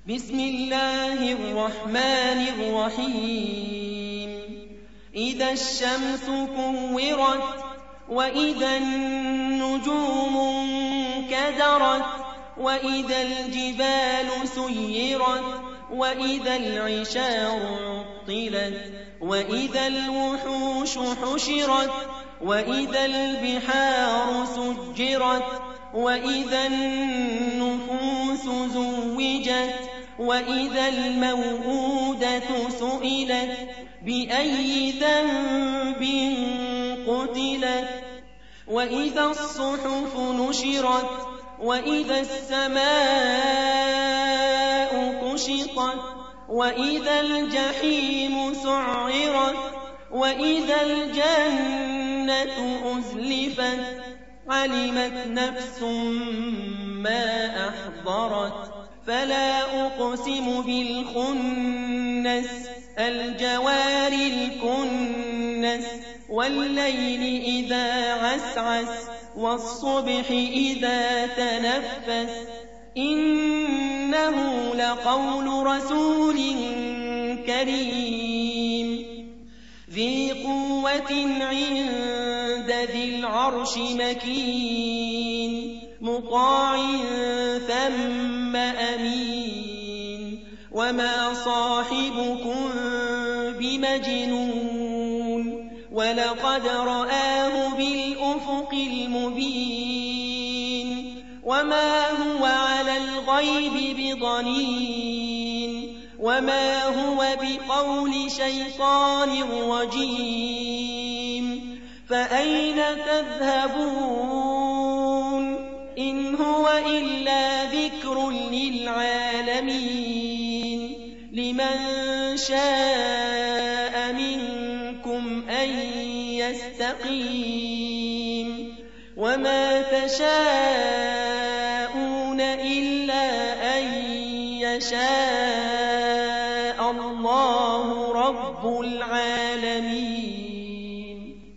بسم الله الرحمن الرحيم إذا الشمس كورت وإذا النجوم انكدرت وإذا الجبال سيرت وإذا العشار عطلت وإذا الوحوش حشرت وإذا البحار سجرت وإذا النفوس زوجت وإذا الموءودة سئلت بأي ذنب قتلت وإذا الصحف نشرت وإذا السماء كشطت وإذا الجحيم سعرت وإذا الجنة أزلفت علمت نفس ما أحضرت فلا أقسم بالخنس الجوار الكنس والليل إذا عسعس والصبح إذا تنفس إنه لقول رسول كريم ذي قوة عند ذي العرش مكين مطاع ثم أمين وما صاحبكم بمجنون ولقد رآه بالأفق المبين وما هو على الغيب بضنين وما هو بقول شيطان رجيم فأين تذهبون إن هو إلا ذكر للعالمين لمن شاء منكم أن يستقيم وما تشاءون إلا أن يشاء الله رب العالمين.